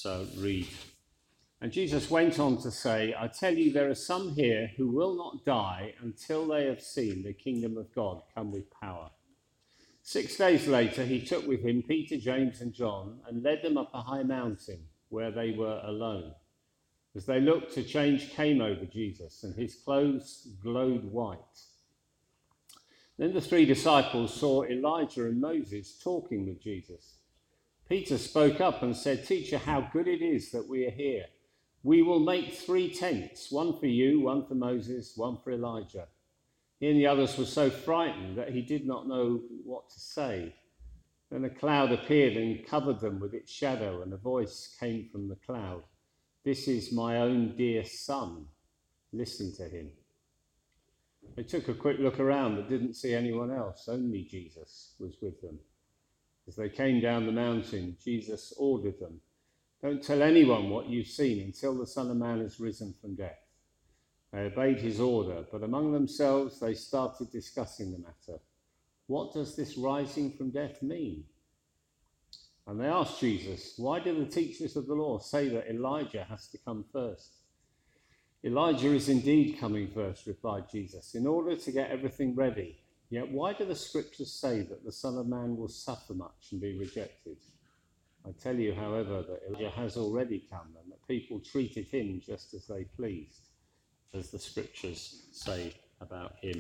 read. And Jesus went on to say, I tell you, there are some here who will not die until they have seen the kingdom of God come with power. 6 days later, he took with him Peter, James, and John and led them up a high mountain where they were alone. As they looked, a change came over Jesus, and his clothes glowed white. Then the 3 disciples saw Elijah and Moses talking with Jesus. Peter spoke up and said, Teacher, how good it is that we are here. We will make 3 tents, one for you, one for Moses, one for Elijah. He and the others were so frightened that he did not know what to say. Then a cloud appeared and covered them with its shadow, and a voice came from the cloud. This is my own dear son. Listen to him. They took a quick look around but didn't see anyone else. Only Jesus was with them. As they came down the mountain, Jesus ordered them, Don't tell anyone what you've seen until the Son of Man has risen from death. They obeyed his order, but among themselves they started discussing the matter. What does this rising from death mean? And they asked Jesus, Why do the teachers of the law say that Elijah has to come first? Elijah is indeed coming first, replied Jesus, in order to get everything ready. Yet why do the scriptures say that the Son of Man will suffer much and be rejected? I tell you, however, that Elijah has already come and that people treated him just as they pleased, as the scriptures say about him.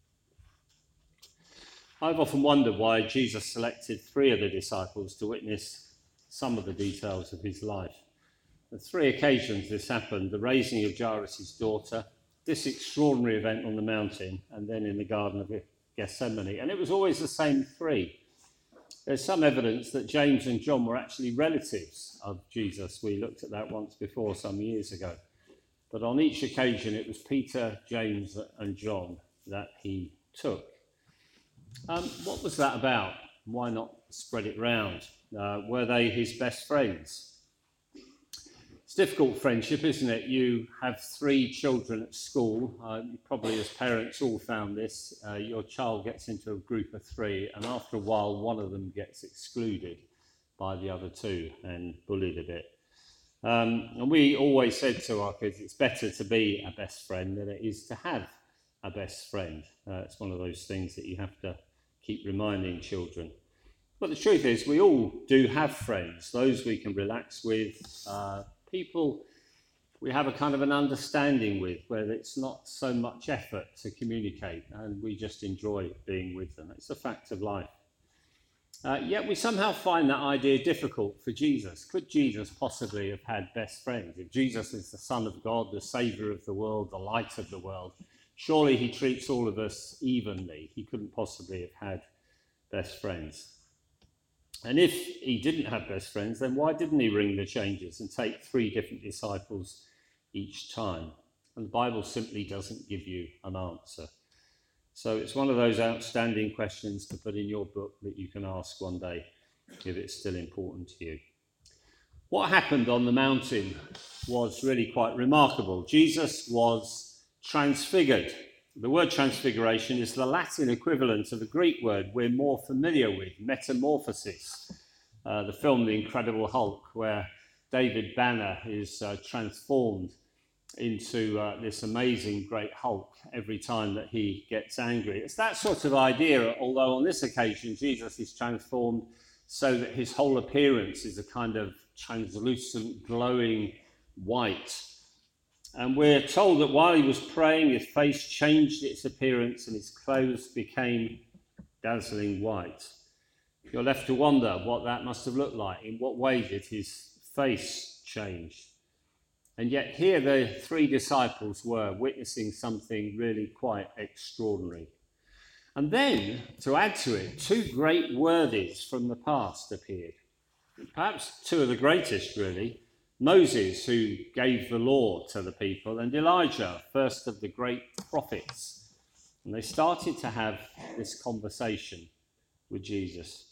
I've often wondered why Jesus selected 3 of the disciples to witness some of the details of his life. On 3 occasions this happened: the raising of Jairus' daughter, this extraordinary event on the mountain, and then in the Garden of Gethsemane. And it was always the same 3. There's some evidence that James and John were actually relatives of Jesus. We looked at that once before, some years ago. But on each occasion it was Peter, James and John that he took. What was that about? Why not spread it round? Were they his best friends? It's difficult friendship, isn't it? You have 3 children at school. You probably as parents all found this. Your child gets into a group of 3, and after a while one of them gets excluded by the other 2 and bullied a bit. And we always said to our kids, it's better to be a best friend than it is to have a best friend. It's one of those things that you have to keep reminding children. But the truth is, we all do have friends, those we can relax with, people we have a kind of an understanding with, where it's not so much effort to communicate and we just enjoy being with them. It's a fact of life. Yet we somehow find that idea difficult for Jesus. Could Jesus possibly have had best friends? If Jesus is the Son of God, the Saviour of the world, the light of the world, surely he treats all of us evenly. He couldn't possibly have had best friends. And if he didn't have best friends, then why didn't he ring the changes and take 3 different disciples each time? And the Bible simply doesn't give you an answer. So it's one of those outstanding questions to put in your book that you can ask one day if it's still important to you. What happened on the mountain was really quite remarkable. Jesus was transfigured. The word transfiguration is the Latin equivalent of the Greek word we're more familiar with, metamorphosis. The film The Incredible Hulk, where David Banner is transformed into this amazing great Hulk every time that he gets angry. It's that sort of idea, although on this occasion Jesus is transformed so that his whole appearance is a kind of translucent, glowing white. And we're told that while he was praying, his face changed its appearance and his clothes became dazzling white. You're left to wonder what that must have looked like. In what way did his face change? And yet here the 3 disciples were witnessing something really quite extraordinary. And then, to add to it, 2 great worthies from the past appeared. Perhaps 2 of the greatest, really. Moses, who gave the law to the people, and Elijah, first of the great prophets. And they started to have this conversation with Jesus.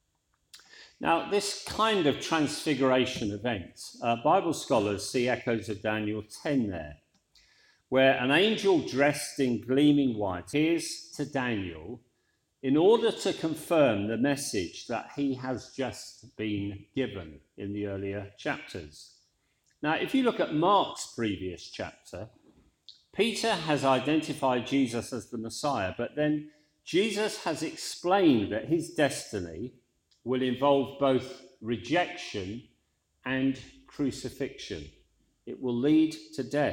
Now, this kind of transfiguration event, Bible scholars see echoes of Daniel 10 there, where an angel dressed in gleaming white appears to Daniel in order to confirm the message that he has just been given in the earlier chapters. Now, if you look at Mark's previous chapter, Peter has identified Jesus as the Messiah, but then Jesus has explained that his destiny will involve both rejection and crucifixion. It will lead to death.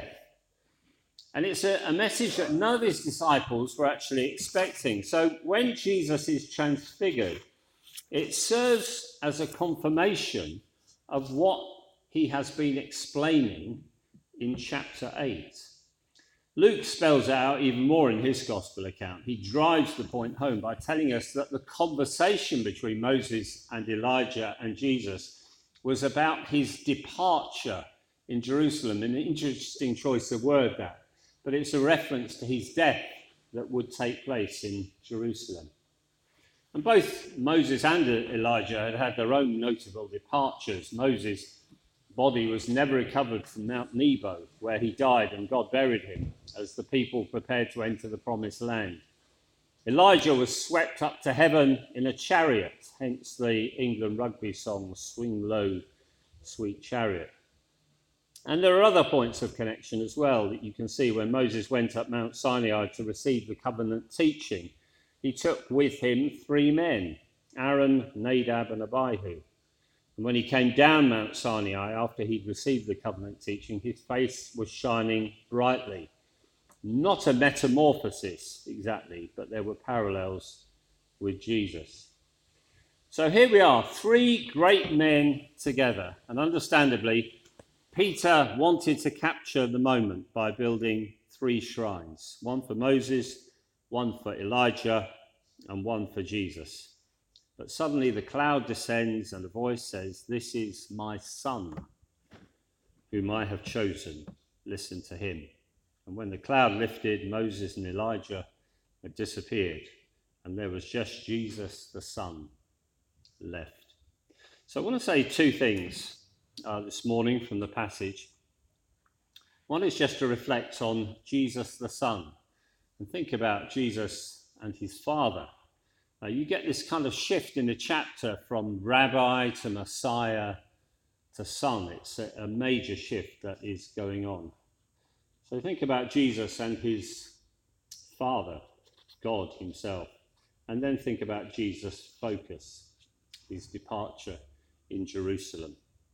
And it's a message that none of his disciples were actually expecting. So when Jesus is transfigured, it serves as a confirmation of what he has been explaining in chapter 8. Luke spells it out even more in his gospel account. He drives the point home by telling us that the conversation between Moses and Elijah and Jesus was about his departure in Jerusalem. An interesting choice of word, that. But it's a reference to his death that would take place in Jerusalem. And both Moses and Elijah had had their own notable departures. Moses' body was never recovered from Mount Nebo, where he died, and God buried him as the people prepared to enter the promised land. Elijah was swept up to heaven in a chariot, hence the England rugby song, "Swing Low, Sweet Chariot." And there are other points of connection as well that you can see. When Moses went up Mount Sinai to receive the covenant teaching, he took with him 3 men, Aaron, Nadab, and Abihu. And when he came down Mount Sinai after he'd received the covenant teaching, his face was shining brightly. Not a metamorphosis exactly, but there were parallels with Jesus. So here we are, 3 great men together. And understandably, Peter wanted to capture the moment by building 3 shrines, one for Moses, one for Elijah, and one for Jesus. But suddenly the cloud descends and a voice says, "This is my son, whom I have chosen. Listen to him." And when the cloud lifted, Moses and Elijah had disappeared, and there was just Jesus, the Son, left. So I want to say 2 things this morning from the passage. One is just to reflect on Jesus the Son and think about Jesus and his Father. You get this kind of shift in the chapter from rabbi to Messiah to Son. It's a major shift that is going on. So think about Jesus and his Father, God himself, and then think about Jesus' focus, his departure in Jerusalem.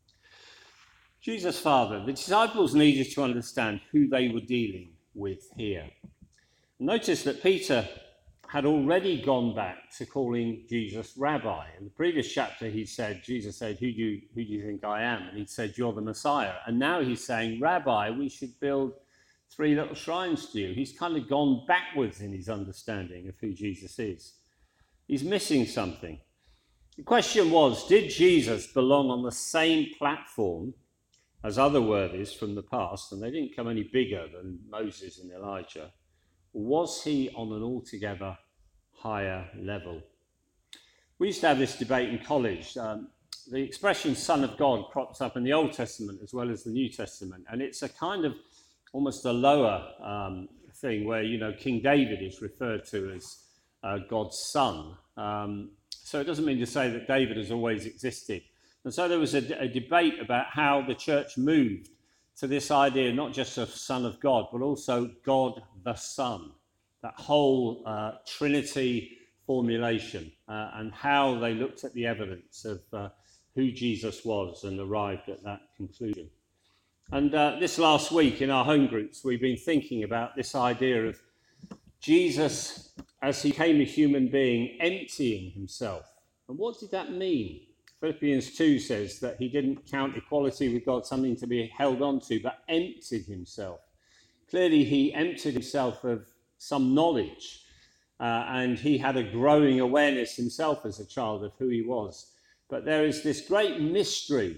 Jesus' Father, the disciples needed to understand who they were dealing with here. Notice that Peter had already gone back to calling Jesus Rabbi. In the previous chapter, Jesus said, who do you think I am? And he said, "You're the Messiah." And now he's saying, "Rabbi, we should build 3 little shrines to you." He's kind of gone backwards in his understanding of who Jesus is. He's missing something. The question was, did Jesus belong on the same platform as other worthies from the past, and they didn't come any bigger than Moses and Elijah? Was he on an altogether higher level? We used to have this debate in college. The expression "Son of God" crops up in the Old Testament as well as the New Testament, and it's a kind of almost a lower thing where, King David is referred to as God's son. So it doesn't mean to say that David has always existed. And so there was a debate about how the church moved to this idea, not just of Son of God, but also God the Son, that whole Trinity formulation, and how they looked at the evidence of who Jesus was and arrived at that conclusion. And this last week in our home groups, we've been thinking about this idea of Jesus as he became a human being, emptying himself. And what did that mean? Philippians 2 says that he didn't count equality with God something to be held on to, but emptied himself. Clearly, he emptied himself of some knowledge, and he had a growing awareness himself as a child of who he was. But there is this great mystery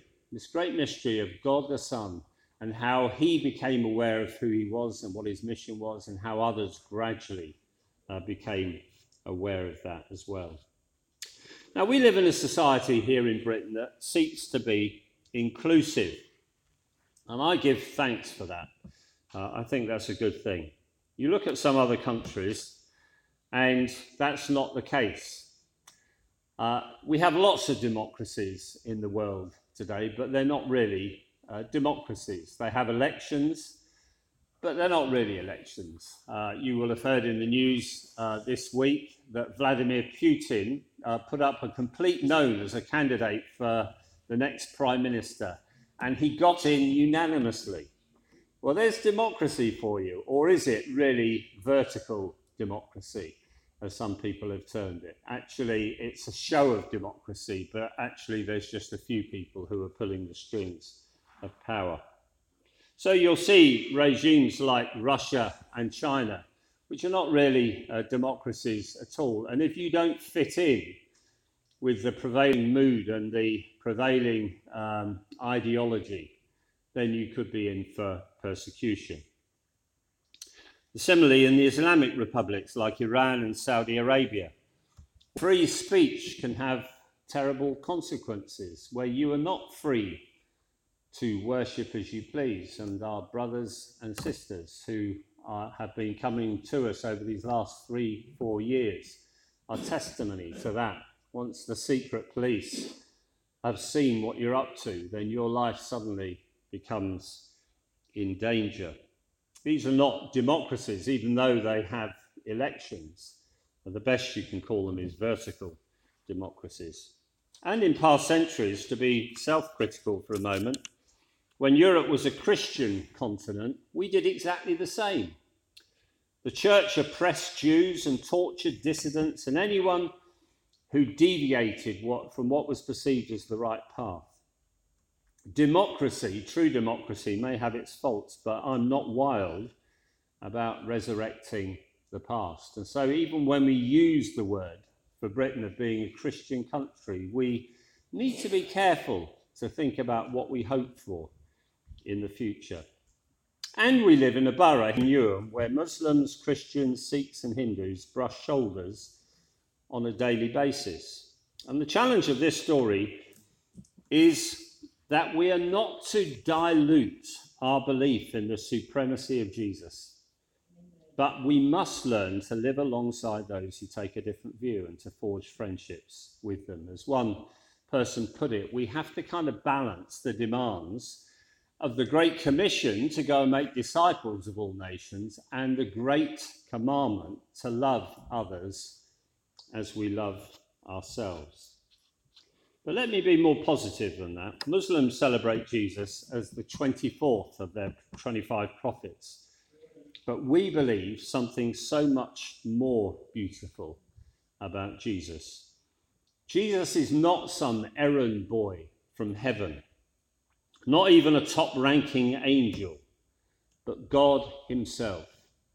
of God the Son, and how he became aware of who he was and what his mission was, and how others gradually became aware of that as well. Now, we live in a society here in Britain that seeks to be inclusive, and I give thanks for that. I think that's a good thing. You look at some other countries, And that's not the case. We have lots of democracies in the world today, but they're not really democracies. They have elections, but they're not really elections. You will have heard in the news this week that Vladimir Putin put up a complete known as a candidate for the next prime minister, and he got in unanimously. Well, there's democracy for you, or is it really vertical democracy, as some people have termed it? Actually, it's a show of democracy, but actually there's just a few people who are pulling the strings of power. So you'll see regimes like Russia and China, which are not really democracies at all. And if you don't fit in with the prevailing mood and the prevailing ideology, then you could be in for persecution. Similarly, in the Islamic republics like Iran and Saudi Arabia, free speech can have terrible consequences where you are not free to worship as you please. And our brothers and sisters who have been coming to us over these last 3-4 years are testimony to that. Once the secret police have seen what you're up to, then your life suddenly becomes in danger. These are not democracies, even though they have elections. But the best you can call them is vertical democracies. And in past centuries, to be self-critical for a moment, when Europe was a Christian continent, we did exactly the same. The church oppressed Jews and tortured dissidents and anyone who deviated from what was perceived as the right path. Democracy, true democracy, may have its faults, but I'm not wild about resurrecting the past. And so even when we use the word for Britain of being a Christian country, we need to be careful to think about what we hope for in the future. And we live in a borough in Newham where Muslims, Christians, Sikhs and Hindus brush shoulders on a daily basis. And the challenge of this story is that we are not to dilute our belief in the supremacy of Jesus, but we must learn to live alongside those who take a different view and to forge friendships with them. As one person put it, we have to kind of balance the demands of the Great Commission to go and make disciples of all nations and the Great Commandment to love others as we love ourselves. But let me be more positive than that. Muslims celebrate Jesus as the 24th of their 25 prophets. But we believe something so much more beautiful about Jesus. Jesus is not some errand boy from heaven, not even a top-ranking angel, but God himself.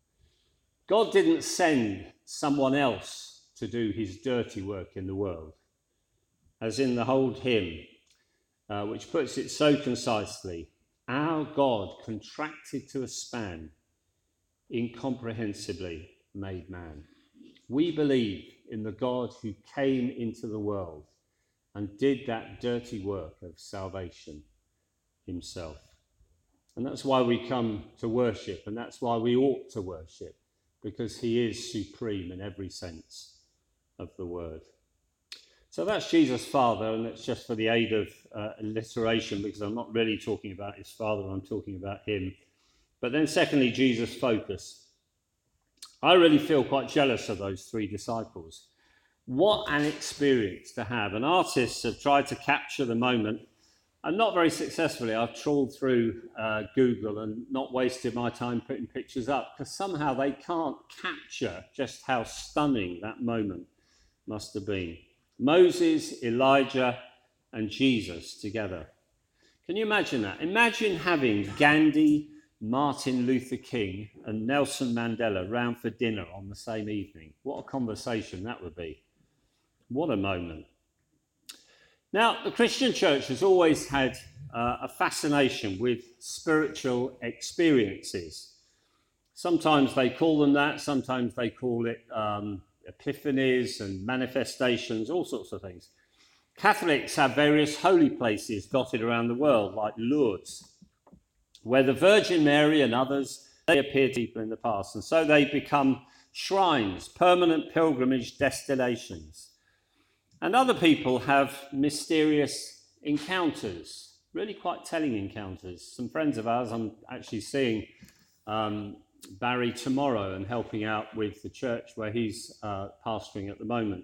God didn't send someone else to do his dirty work in the world. As in the old hymn, which puts it so concisely, our God contracted to a span, incomprehensibly made man. We believe in the God who came into the world and did that dirty work of salvation himself. And that's why we come to worship, and that's why we ought to worship, because he is supreme in every sense of the word. So that's Jesus' Father, and it's just for the aid of alliteration, because I'm not really talking about his Father, I'm talking about him. But then secondly, Jesus' focus. I really feel quite jealous of those 3 disciples. What an experience to have. And artists have tried to capture the moment, and not very successfully. I've trawled through Google and not wasted my time putting pictures up, because somehow they can't capture just how stunning that moment must have been. Moses, Elijah, and Jesus together. Can you imagine that? Imagine having Gandhi, Martin Luther King, and Nelson Mandela round for dinner on the same evening. What a conversation that would be. What a moment. Now, the Christian church has always had a fascination with spiritual experiences. Sometimes they call them that, sometimes they call it epiphanies and manifestations, all sorts of things. Catholics have various holy places dotted around the world, like Lourdes, where the Virgin Mary and others, they appear deeper in the past, and so they become shrines, permanent pilgrimage destinations. And other people have mysterious encounters, really quite telling encounters. Some friends of ours, I'm actually seeing Barry tomorrow and helping out with the church where he's pastoring at the moment,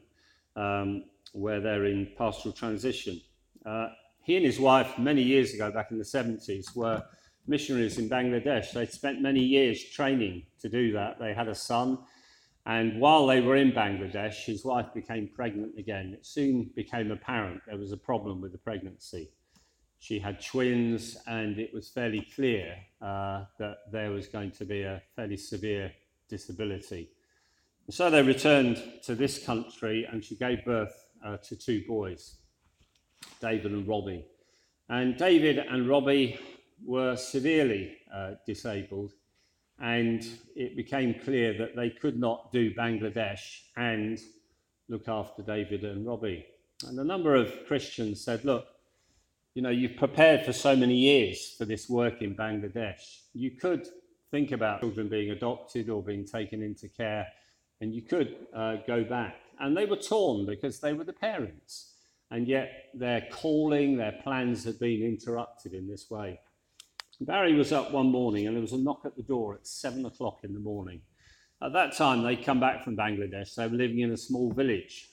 where they're in pastoral transition. He and his wife, many years ago, back in the 70s, were missionaries in Bangladesh. They'd spent many years training to do that. They had a son, and while they were in Bangladesh, his wife became pregnant again. It soon became apparent there was a problem with the pregnancy. She had twins, and it was fairly clear that there was going to be a fairly severe disability. And so they returned to this country, and she gave birth to two boys, David and Robbie. And David and Robbie were severely disabled, and it became clear that they could not do Bangladesh and look after David and Robbie. And a number of Christians said, look, you know, you've prepared for so many years for this work in Bangladesh. You could think about children being adopted or being taken into care, and you could go back. And they were torn because they were the parents, and yet their calling, their plans had been interrupted in this way. Barry was up one morning and there was a knock at the door at 7 o'clock in the morning. At that time, they'd come back from Bangladesh. They were living in a small village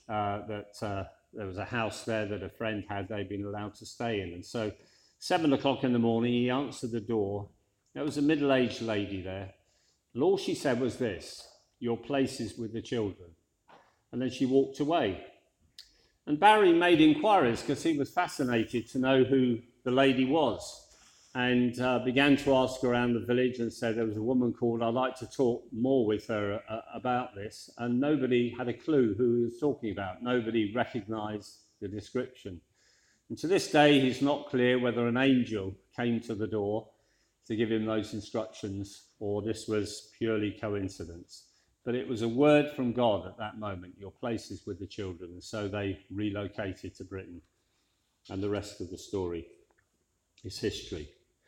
there was a house there that a friend had they'd been allowed to stay in. And so 7 o'clock in the morning, he answered the door. There was a middle-aged lady there. And all she said was this: your place is with the children. And then she walked away. And Barry made inquiries because he was fascinated to know who the lady was, and began to ask around the village and said there was a woman called, I'd like to talk more with her about this. And nobody had a clue who he was talking about. Nobody recognised the description. And to this day, he's not clear whether an angel came to the door to give him those instructions or this was purely coincidence. But it was a word from God at that moment: your place is with the children. And so they relocated to Britain. And the rest of the story is history.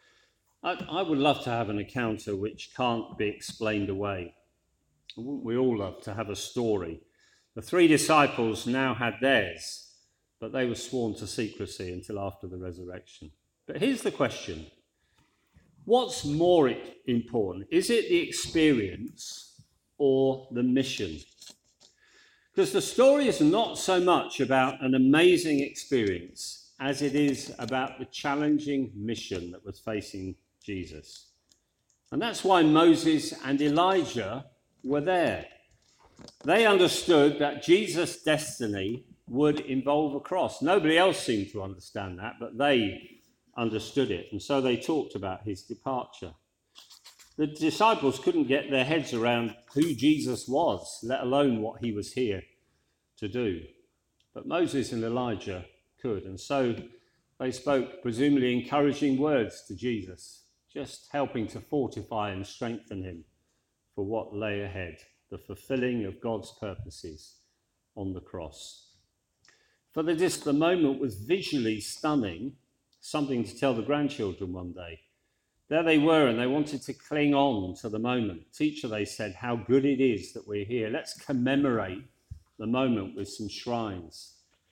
I would love to have an encounter which can't be explained away. We all love to have a story. The three disciples now had theirs, but they were sworn to secrecy until after the resurrection. But here's the question: what's more important? Is it the experience or the mission? Because the story is not so much about an amazing experience as it is about the challenging mission that was facing Jesus. And that's why Moses and Elijah were there. They understood that Jesus' destiny would involve a cross. Nobody else seemed to understand that, but they understood it. And so they talked about his departure. The disciples couldn't get their heads around who Jesus was, let alone what he was here to do. But Moses and Elijah could. And so they spoke presumably encouraging words to Jesus, just helping to fortify and strengthen him for what lay ahead, the fulfilling of God's purposes on the cross. For the moment was visually stunning, something to tell the grandchildren one day. There they were, and they wanted to cling on to the moment. Teacher, they said, how good it is that we're here. Let's commemorate the moment with some shrines.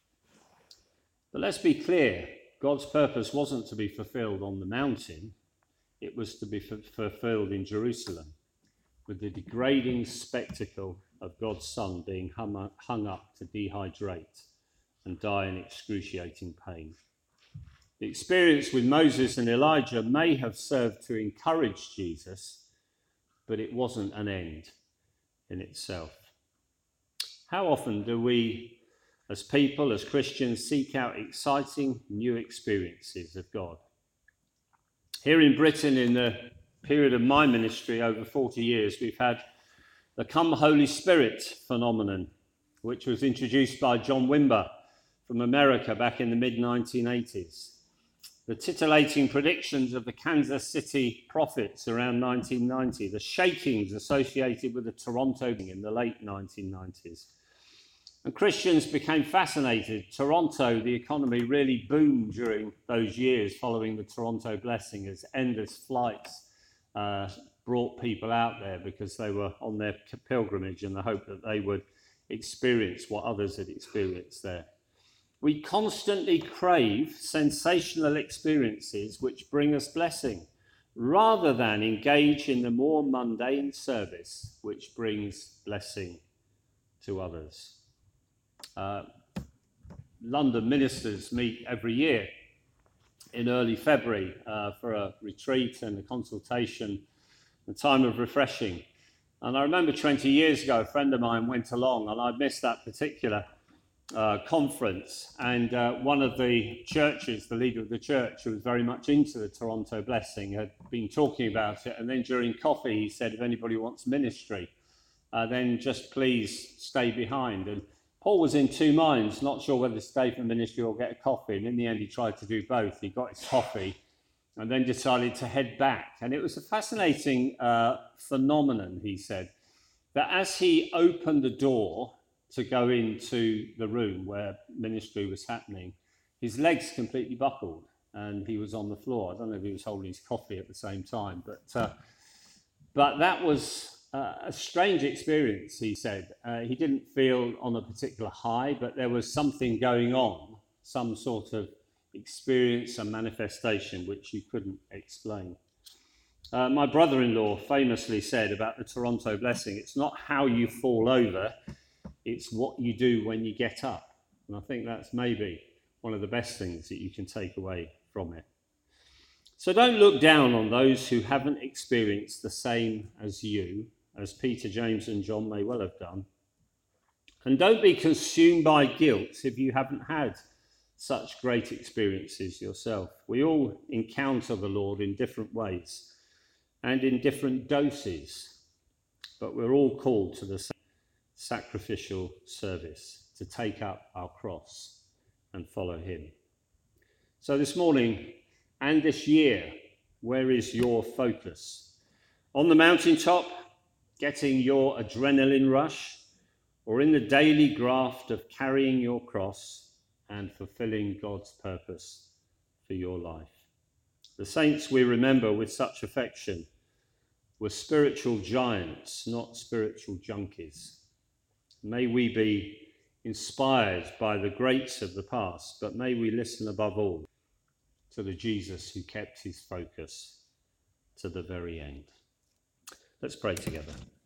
But let's be clear, God's purpose wasn't to be fulfilled on the mountain. It was to be fulfilled in Jerusalem, with the degrading spectacle of God's Son being hung up to dehydrate and die in excruciating pain. The experience with Moses and Elijah may have served to encourage Jesus, but it wasn't an end in itself. How often do we, as people, as Christians, seek out exciting new experiences of God? Here in Britain, in the period of my ministry over 40 years, we've had the Come Holy Spirit phenomenon, which was introduced by John Wimber from America back in the mid-1980s. The titillating predictions of the Kansas City prophets around 1990, the shakings associated with the Toronto in the late 1990s. And Christians became fascinated. Toronto, the economy really boomed during those years following the Toronto blessing as endless flights brought people out there because they were on their pilgrimage in the hope that they would experience what others had experienced there. We constantly crave sensational experiences which bring us blessing, rather than engage in the more mundane service which brings blessing to others. London ministers meet every year in early February for a retreat and a consultation, a time of refreshing. And I remember 20 years ago, a friend of mine went along, and I missed that particular conference. And one of the churches, the leader of the church, who was very much into the Toronto Blessing, had been talking about it. And then during coffee, he said, if anybody wants ministry, then just please stay behind. And Paul was in two minds, not sure whether to stay for ministry or get a coffee. And in the end, he tried to do both. He got his coffee and then decided to head back. And it was a fascinating phenomenon, he said, that as he opened the door to go into the room where ministry was happening, his legs completely buckled and he was on the floor. I don't know if he was holding his coffee at the same time, but that was a strange experience, he said. He didn't feel on a particular high, but there was something going on, some sort of experience and manifestation which you couldn't explain. My brother-in-law famously said about the Toronto Blessing, it's not how you fall over, it's what you do when you get up. And I think that's maybe one of the best things that you can take away from it. So don't look down on those who haven't experienced the same as you, as Peter, James and John may well have done. And don't be consumed by guilt if you haven't had such great experiences yourself. We all encounter the Lord in different ways and in different doses, but we're all called to the same sacrificial service, to take up our cross and follow him. So this morning and this year, where is your focus? On the mountaintop, getting your adrenaline rush, or in the daily graft of carrying your cross and fulfilling God's purpose for your life? The saints we remember with such affection were spiritual giants, not spiritual junkies. May we be inspired by the greats of the past, but may we listen above all to the Jesus who kept his focus to the very end. Let's pray together.